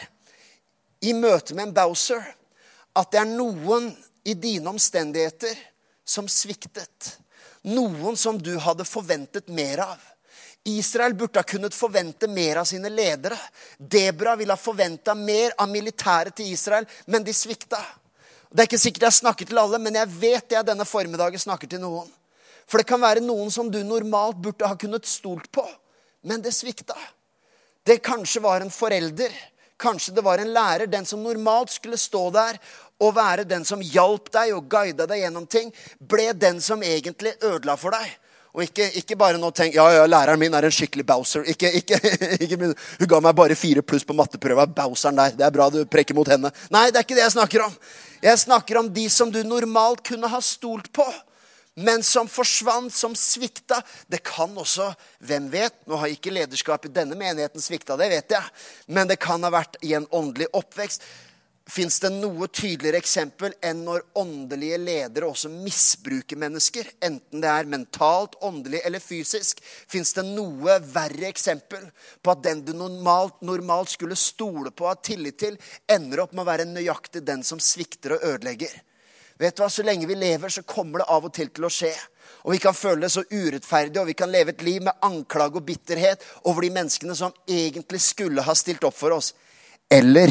i møte med en Bowser, at det er noen i dine omstendigheter som sviktet. Noen som du hadde forventet mer av. Israel burde ha kunnet forvente mer av sine ledere. Deborah ville ha forventet mer av militæret til Israel, men de svikta. Det er ikke sikkert jeg snakker til alle, men jeg vet jeg denne formiddagen snakker til noen. For det kan være noen som du normalt burde ha kunnet stolt på, men det svikta. Det kanskje var en forelder, kanskje det var en lærer, den som normalt skulle stå der og være den som hjalp deg og guidet deg gjennom ting, ble den som egentlig ødela for deg. Og ikke, ikke bare nå tenk, ja, ja, læreren min er en skikkelig Bowser. Ikke, ikke, ikke, hun ga meg bare fire pluss på matteprøva. Bowseren der, det er bra du prekker mot henne. Nei, det er ikke det jeg snakker om. Jeg snakker om de som du normalt kunne ha stolt på, men som forsvant, som svikta. Det kan også, hvem vet, nå har ikke lederskap i denne menigheten svikta, det vet jeg. Men det kan ha vært i en åndelig oppvekst. Finns det noe tydeligere eksempel enn når åndelige ledere også misbruker mennesker? Enten det er mentalt, åndelig eller fysisk. Finns det noe verre eksempel på at den du normalt, normalt skulle stole på og ha tillit til, ender opp med å være nøyaktig den som svikter og ødelegger? Vet du hva, så lenge vi lever så kommer det av og til til å skje. Og vi kan føle det så urettferdig, og vi kan leve et liv med anklag og bitterhet over de menneskene som egentlig skulle ha stilt opp for oss. Eller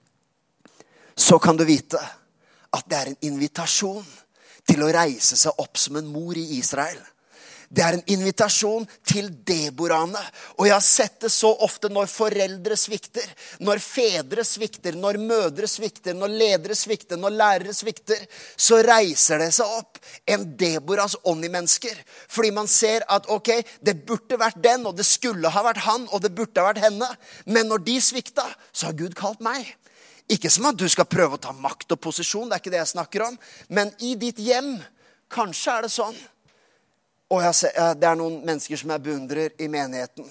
så kan du vite at det er en invitasjon til å reise seg opp som en mor i Israel. Det er en invitasjon til Deborahene. Og jeg har sett det så ofte når foreldre svikter, når fedre svikter, når mødre svikter, når ledere svikter, når lærere svikter, så reiser det seg opp en Deborahs ånd i mennesker. Fordi man ser at ok, det burde vært den, og det skulle ha vært han, og det burde ha vært henne. Men når de svikta, så har Gud kalt meg. Ikke som at du skal prøve å ta makt og posisjon, det er ikke det jeg snakker om. Men i ditt hjem, kanskje er det sånn. Og jeg ser, det er noen mennesker som jeg beundrer i menigheten,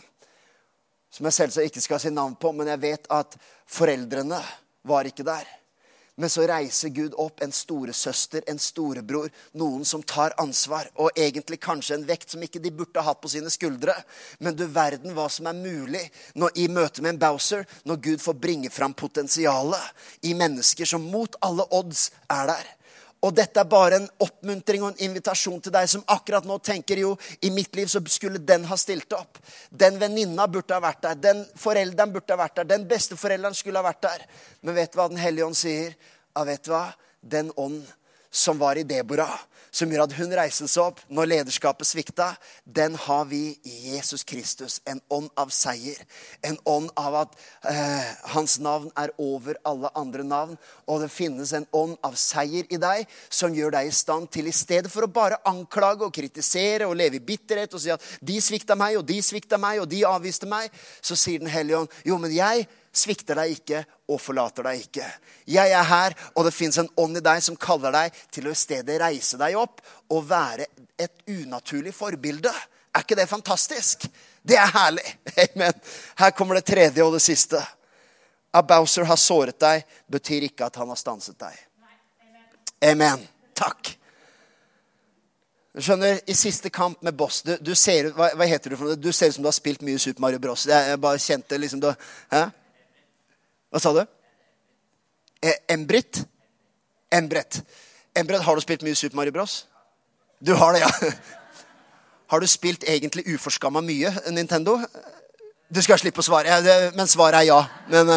som jeg selvsagt ikke skal si navn på, men jeg vet at foreldrene var ikke der. Men så reiser Gud opp en storesøster, en storebror, noen som tar ansvar, og egentlig kanskje en vekt som ikke de burde ha hatt på sine skuldre. Men du verden hva som er mulig når, i møte med en Bowser, når Gud får bringe fram potensialet i mennesker som mot alle odds er der. Og dette er bare en oppmuntring og en invitasjon til deg som akkurat nå tenker jo, i mitt liv så skulle den ha stilt opp. Den venninna burde ha vært der, den forelderen burde ha vært der, den besteforelderen skulle ha vært der. Men vet du hva den hellige ånd sier? Ja, vet du hva? Den ånd som var i Deborah, som gjør at hun reiser seg opp når lederskapet svikta, den har vi i Jesus Kristus. En ånd av seier. En ånd av at eh, hans navn er over alle andre navn. Og det finnes en ånd av seier i deg som gjør deg i stand til, i stedet for å bare anklage og kritisere og leve i bitterhet og si at de svikta meg og de svikta meg og de avviste meg, så sier den hellige ånd, jo, men jeg svikter deg ikke og forlater deg ikke. Jeg er her, og det finnes en ånd i deg som kaller deg til å i stedet reise deg opp og være et unaturlig forbilde. Er ikke det fantastisk? Det er herlig. Amen. Her kommer det tredje og det siste. At Bowser har såret deg, betyr ikke at han har stanset deg. Amen. Takk. Du skjønner, i siste kamp med boss, du, du ser, hva, hva heter du for noe? Du ser ut som du har spilt mye Super Mario Bros. Jeg, jeg bare kjente liksom, du, hæ? Hva sa du? Eh, Embrit? Embret. Embret, har du spilt mye Super Mario Bros? Du har det, ja. Har du spilt egentlig uforskammet mye, Nintendo? Du skal slippe å svare, men svaret er ja. Men...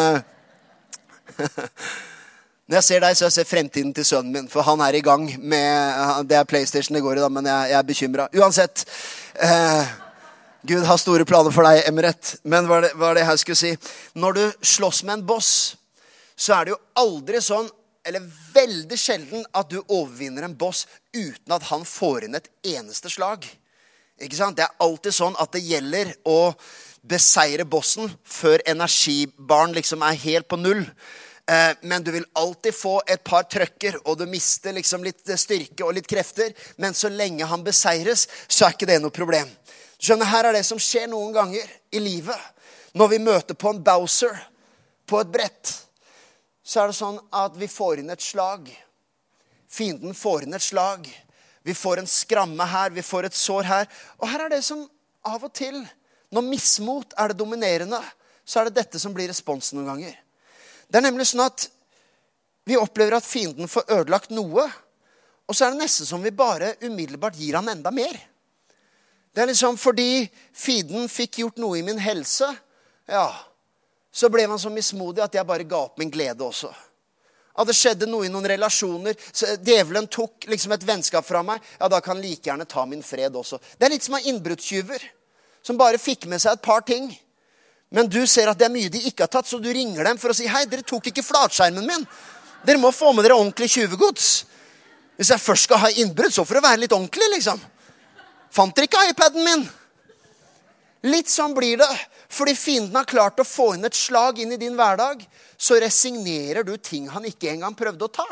Uh, Når jeg ser deg, så jeg ser fremtiden til sønnen min, for han er i gang med, det er PlayStation det går i da, men jeg, jeg er bekymret. Uansett, eh, Gud har store planer for deg, Emeret. Men hva er det, hva er det jeg skulle si? Når du slåss med en boss, så er det jo aldri sånn, eller veldig sjelden, at du overvinner en boss uten at han får inn et eneste slag. Ikke sant? Det er alltid sånn at det gjelder å beseire bossen før energibaren liksom er helt på null. Men du vil alltid få et par trøkker, og du mister liksom litt styrke og litt krefter. Men så lenge han beseires, så er ikke det noe problem. Skjønner, her er det som skjer noen ganger i livet. Når vi møter på en Bowser på et brett, så er det sånn at vi får inn et slag. Fienden får inn et slag. Vi får en skramme her, vi får et sår her. Og her er det som av og til, når mismot er det dominerende, så er det dette som blir responsen noen ganger. Det er nemlig sånn at vi opplever at fienden får ødelagt noe, og så er det nesten som vi bare umiddelbart gir han enda mer. Det er liksom fordi fienden fikk gjort noe i min helse, ja, så ble man så mismodig at jeg bare ga opp min glede også. At det skjedde noe i noen relasjoner, så djevelen tok liksom et vennskap fra meg, ja, da kan like gjerne ta min fred også. Det er litt som av innbruddstyver, som bare fikk med seg et par ting. Men du ser at det er mye de ikke har tatt, så du ringer dem for å si, hei, dere tok ikke flatskjermen min. Dere må få med dere ordentlig tjuvegods. Hvis jeg først skal ha innbrudd, så får det være litt ordentlig, liksom. Fant dere ikke iPaden min? Litt sånn blir det. Fordi fienden har klart å få inn et slag inn i din hverdag, så resignerer du ting han ikke engang prøvde å ta.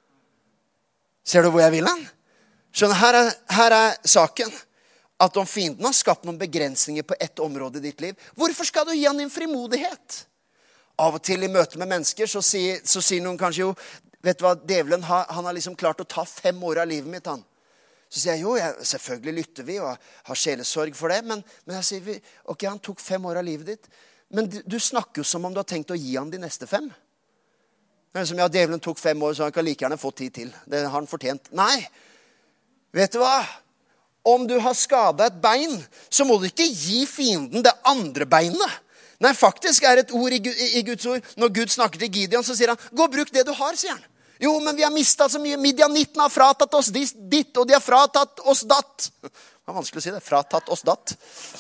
Ser du hvor jeg vil hen? Skjønner, her er, her er saken. At om fienden har skapt noen begrensninger på ett område i ditt liv, hvorfor skal du gi han din frimodighet? Av og til i møte med mennesker, så sier, så sier noen kanskje jo, vet du hva, djevelen har, han har liksom klart å ta fem år av livet mitt, han. Så sier jeg, jo, jeg, selvfølgelig lytter vi og har sjelesorg for det, men, men jeg sier, ok, han tok fem år av livet ditt, men du, du snakker jo som om du har tenkt å gi han de neste fem. Det er som, ja, djevelen tok fem år, så han kan like gjerne få ti til. Det har han fortjent. Nei, vet du hva? Om du har skadet et bein, så må du ikke gi fienden det andre beinet. Nei, faktisk er et ord i, i Guds ord. Når Gud snakker til Gideon, så sier han, gå og bruk det du har, sier han. Jo, men vi har mistet så mye. Midianitten har fratatt oss ditt, og de har fratatt oss datt. Det var vanskelig å si det. Fratatt oss datt.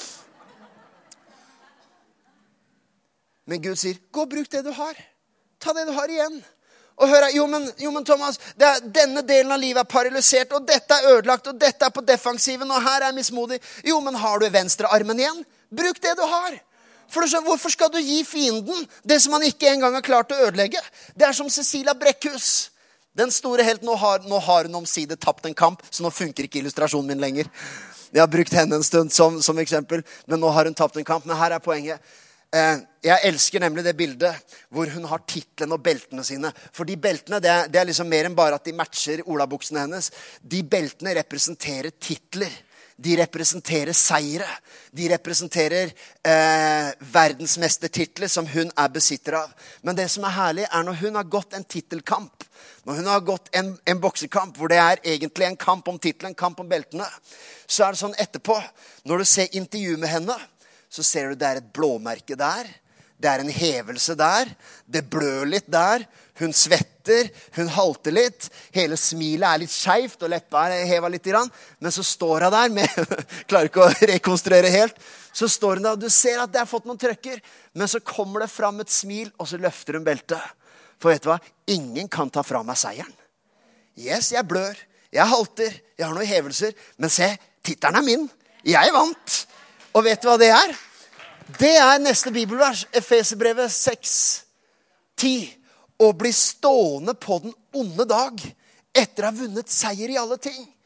Men Gud sier, gå og bruk det du har. Ta det du har igjen. Og hør, jo men, jo men Thomas, det er, denne delen av livet er paralysert, og dette er ødelagt, og dette er på defensiven, og her er mismodig. Jo, men har du venstre armen igjen? Bruk det du har. For du skjønner, hvorfor skal du gi fienden det som han ikke engang har klart å ødelegge? Det er som Cecilia Brekkhus. Den store helt, nå har, nå har hun omsider tapt en kamp, så nå funker ikke illustrasjonen min lenger. Jeg har brukt henne en stund som, som eksempel, men nå har hun tapt en kamp. Men her er poenget. Jeg elsker nemlig det bildet hvor hun har titlen og beltene sine. For de beltene, det er, det er liksom mer enn bare at de matcher olabuksene hennes. De beltene representerer titler. De representerer seire. De representerer eh, verdensmestertitler som hun er besitter av. Men det som er herlig er når hun har gått en titelkamp. Når hun har gått en, en boksekamp hvor det er egentlig en kamp om titelen, en kamp om beltene. Så er det sånn etterpå, når du ser intervju med henne, så ser du det er et blåmerke der. Det er en hevelse der. Det blør litt der. Hun svetter. Hun halter litt. Hele smilet er litt skjevt, og leppa er hevet litt. Men så står hun der med, klarer ikke å rekonstruere helt. Så står hun der, og du ser at det har fått noen trøkker. Men så kommer det fram et smil, og så løfter hun beltet. For vet du hva? Ingen kan ta fra meg seieren. Yes, jeg blør. Jeg halter. Jeg har noen hevelser. Men se, tittelen er min. Jeg vant. Og vet du hva det er? Det er neste bibelvers, Efeserbrevet seks ti. Å bli stående på den onde dag etter å ha vunnet seier i alle ting.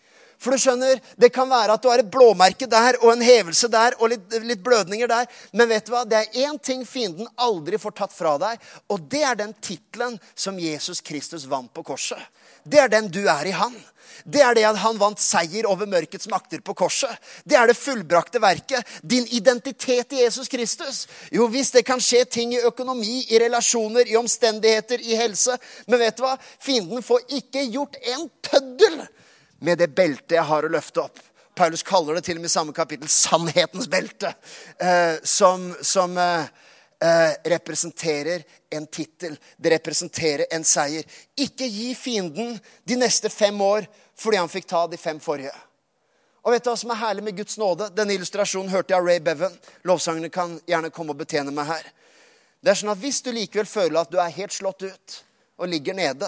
For du skjønner, det kan være at du har et blåmerke der, og en hevelse der, og litt, litt blødninger der. Men vet du hva? Det er en ting fienden aldri får tatt fra deg, og det er den titlen som Jesus Kristus vant på korset. Det er den du er i han. Det er det at han vant seier over mørkets makter på korset. Det er det fullbrakte verket. Din identitet i Jesus Kristus. Jo, hvis det kan skje ting i økonomi, i relasjoner, i omstendigheter, i helse. Men vet du hva? Fienden får ikke gjort en tøddel med det beltet jeg har å løfte opp. Paulus kaller det til og med i samme kapittel sannhetens belte, eh, som, som eh, eh, representerer en titel. Det representerer en seier. Ikke gi fienden de neste fem år fordi han fikk ta de fem forrige. Og vet du hva som er herlig med Guds nåde? Denne illustrasjonen hørte jeg av Ray Bevan. Lovsangene kan gjerne komme og betjene meg her. Det er sånn at hvis du likevel føler at du er helt slått ut og ligger nede,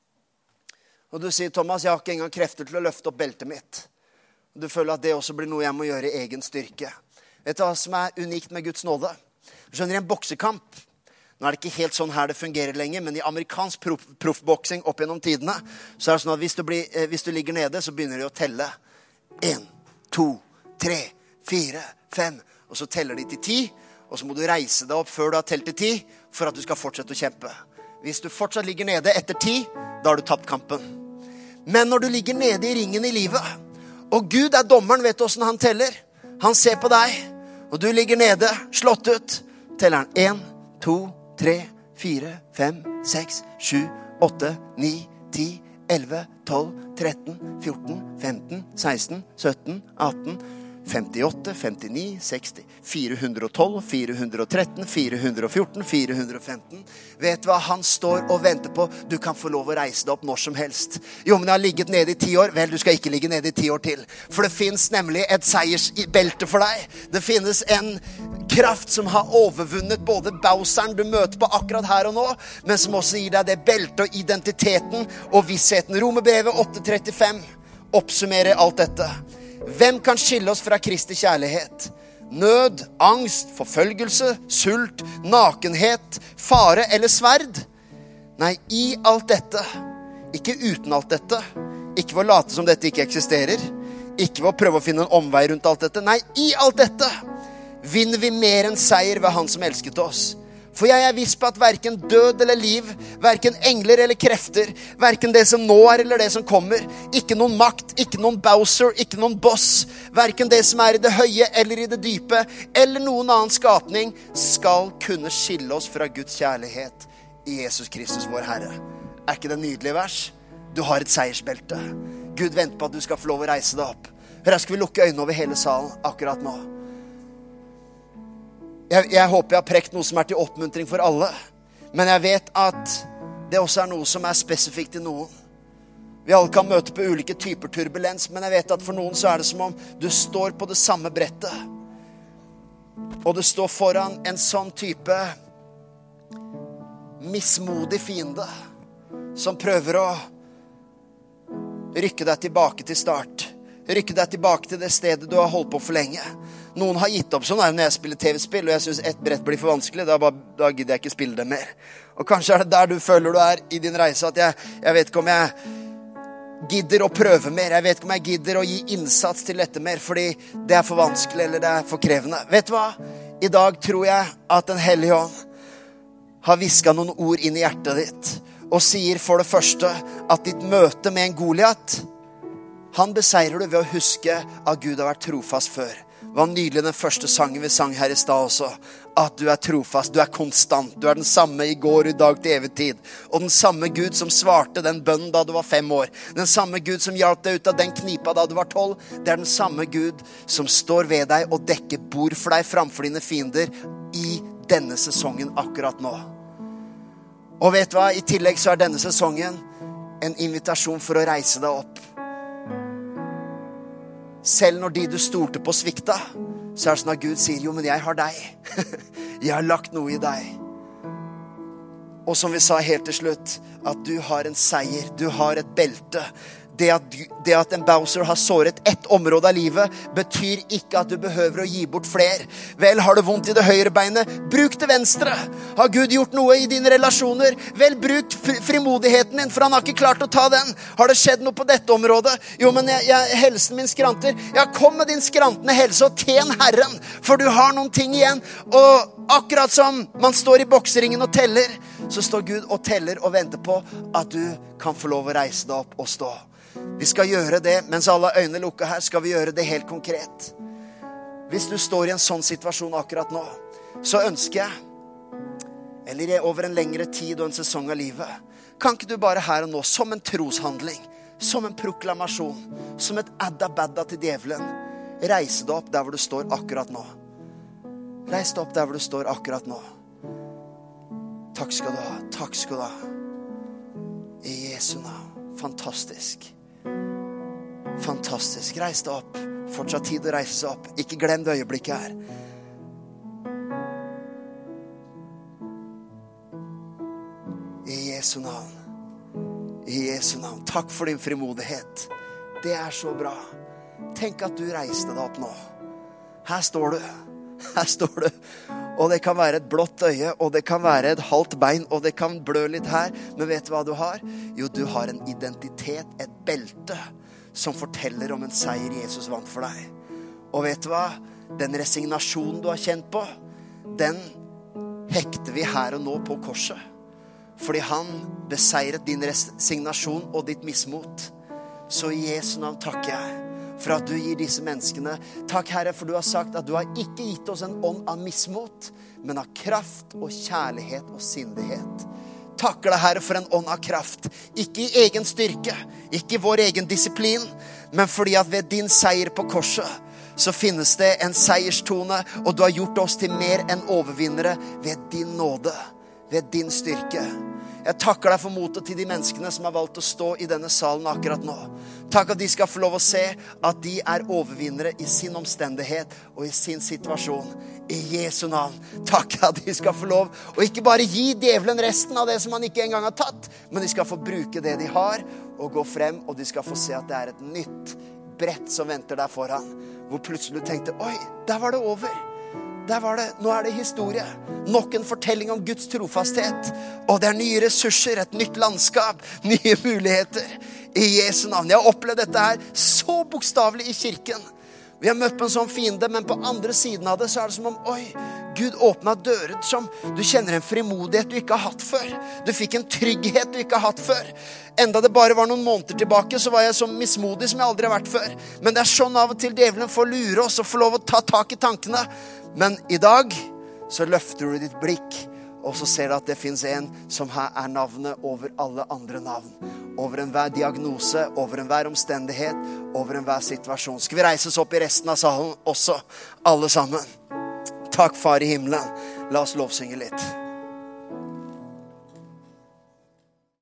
og du sier, Thomas, jeg har ikke engang krefter til å løfte opp beltet mitt. Du føler at det også blir noe jeg må gjøre i egen styrke. Vet du hva som er unikt med Guds nåde? Du skjønner, i en boksekamp, nå er det ikke helt sånn her det fungerer lenger, men i amerikansk proff, proffboksing opp gjennom tidene, så er det sånn at hvis du, blir, eh, hvis du ligger nede, så begynner de å telle. En, to, tre, fire, fem, og så teller de til ti, og så må du reise deg opp før du har telt til ti, for at du skal fortsette å kjempe. Hvis du fortsatt ligger nede etter ti, da har du tapt kampen. Men når du ligger nede i ringen i livet, og Gud er dommeren, vet du hvordan han teller? Han ser på deg, og du ligger nede, slått ut. Teller han en, to, tre, fire, fem, seks, sju, åtte, ni, ti, elleve, tolv, tretten, fjorten, femten, seksten, sytten, atten, femtiåtte, femtini, seksti, fire hundre og tolv, fire hundre og tretten, fire hundre og fjorten, fire hundre og femten. Vet du hva han står og venter på? Du kan få lov å reise deg opp når som helst. Jo, men jeg har ligget nede i ti år. Vel, du skal ikke ligge nede i ti år til. For det finnes nemlig et seiersbelte for deg. Det finnes en kraft som har overvunnet både Bowseren du møter på akkurat her og nå, men som også gir deg det beltet og identiteten og vissheten. Romerbrevet åtte trettifem oppsummerer alt dette. Hvem kan skille oss fra Kristi kjærlighet? Nød, angst, forfølgelse, sult, nakenhet, fare eller sverd? Nei, i alt dette, ikke uten alt dette, ikke ved å late som dette ikke eksisterer, ikke ved å prøve å finne en omvei rundt alt dette. Nei, i alt dette vinner vi mer enn seier ved han som elsket oss. For jeg er viss på at hverken død eller liv, hverken engler eller krefter, hverken det som nå er eller det som kommer, ikke noen makt, ikke noen Bowser, ikke noen boss, hverken det som er i det høye eller i det dype, eller noen annen skapning, skal kunne skille oss fra Guds kjærlighet i Jesus Kristus vår Herre. Er ikke det nydelige vers? Du har et seiersbelte. Gud venter på at du skal få lov å reise deg opp. Her skal vi lukke øynene over hele salen akkurat nå. Jeg, jeg håper jeg har prekt noe som er til oppmuntring for alle. Men jeg vet at det også er noe som er spesifikt til noen. Vi alle kan møte på ulike typer turbulens, men jeg vet at for noen så er det som om du står på det samme brettet. Og du står foran en sånn type mismodig fiende som prøver å rykke deg tilbake til start. Rykke deg tilbake til det stedet du har holdt på for lenge. Noen har gitt opp. Sånn er det når jeg spiller tv-spill, og jeg synes et brett blir for vanskelig. Da, bare, da gidder jeg ikke spille det mer. Og kanskje er det der du føler du er i din reise, at jeg, jeg vet ikke om jeg gidder å prøve mer. Jeg vet ikke om jeg gidder å gi innsats til dette mer, fordi det er for vanskelig, eller det er for krevende. Vet du hva? I dag tror jeg at Den Hellige Ånd har visket noen ord inn i hjertet ditt, og sier for det første at ditt møte med en Goliat, han beseirer du ved å huske at Gud har vært trofast før. Det var nydelig den første sangen vi sang her i stad også. At du er trofast, du er konstant. Du er den samme i går, i dag, til evig tid. Og den samme Gud som svarte den bønnen da du var fem år. Den samme Gud som hjalp deg ut av den knipa da du var tolv. Det er den samme Gud som står ved deg og dekker bord for deg framfor dine fiender i denne sesongen akkurat nå. Og vet du hva? I tillegg så er denne sesongen en invitasjon for å reise deg opp. Selv når de du stolte på svikta, så er det sånn at Gud sier, jo, men jeg har deg. Jeg har lagt noe i deg. Og som vi sa helt til slutt, at du har en seier, du har et belte. Det at, det at en Bowser har såret ett område av livet, betyr ikke at du behøver å gi bort flere. Vel, har du vondt i det høyre beinet? Bruk det venstre. Har Gud gjort noe i dine relasjoner? Vel, bruk frimodigheten din, for han har ikke klart å ta den. Har det skjedd noe på dette området? Jo, men jeg, jeg, helsen min skranter. Ja, kom med din skrantende helse og tjen Herren, for du har noen ting igjen. Og akkurat som man står i bokseringen og teller, så står Gud og teller og venter på at du kan få lov å reise deg opp og stå. Vi skal gjøre det, mens alle øynene lukker her, skal vi gjøre det helt konkret. Hvis du står i en sånn situasjon akkurat nå, så ønsker jeg, eller over en lengre tid og en sesong av livet, kan ikke du bare her og nå, som en troshandling, som en proklamasjon, som et adda-badda til djevelen, reise deg opp der hvor du står akkurat nå. Reis deg opp der hvor du står akkurat nå. Takk skal du ha, takk skal du ha. I Jesu navn. Fantastisk. Fantastisk. Reis deg opp. Fortsatt tid å reise seg opp. Ikke glem det øyeblikket her. I Jesu navn. I Jesu navn. Takk for din frimodighet. Det er så bra. Tenk at du reiste deg opp nå. Her står du. Her står du. Og det kan være et blått øye, og det kan være et halvt bein, og det kan blø litt her. Men vet du hva du har? Jo, du har en identitet, et belte, som forteller om en seier Jesus vant for deg. Og vet du hva? Den resignasjonen du har kjent på, den hekter vi her og nå på korset. Fordi han beseiret din resignasjon og ditt mismot. Så i Jesu navn takker jeg for at du gir disse menneskene. Takk, Herre, for du har sagt at du har ikke gitt oss en ånd av mismot, men av kraft og kjærlighet og sindighet. Takker deg, Herre, for en ånd av kraft. Ikke i egen styrke, ikke i vår egen disiplin, men fordi at ved din seier på korset så finnes det en seierstone, og du har gjort oss til mer enn overvinnere ved din nåde, ved din styrke. Jeg takker deg for motet til de menneskene som har valgt å stå i denne salen akkurat nå. Takk at de skal få lov å se at de er overvinnere i sin omstendighet og i sin situasjon. I Jesu navn. Takk at de skal få lov å ikke bare gi djevelen resten av det som han ikke engang har tatt, men de skal få bruke det de har og gå frem, og de skal få se at det er et nytt brett som venter der foran. Hvor plutselig du tenkte, oi, der var det over. Der var det, nå er det historie. Nok en fortelling om Guds trofasthet. Og det er nye ressurser, et nytt landskap, nye muligheter. I Jesu navn. Jeg har opplevd dette her så bokstavelig i kirken. Vi har møtt på en sånn fiende, men på andre siden av det så er det som om, oi, Gud åpnet dører som du kjenner en frimodighet du ikke har hatt før. Du fikk en trygghet du ikke har hatt før. Enda det bare var noen måneder tilbake, så var jeg så mismodig som jeg aldri har vært før. Men det er sånn av og til djevelen får lure oss og får lov å ta tak i tankene. Men i dag så løfter du ditt blikk, og så ser du at det finnes en som her er navnet over alle andre navn. Over enhver diagnose, over enhver omstendighet, over enhver situasjon. Skal vi reise oss opp i resten av salen også, alle sammen? Takk, Far i himmelen. La oss lovsynge litt.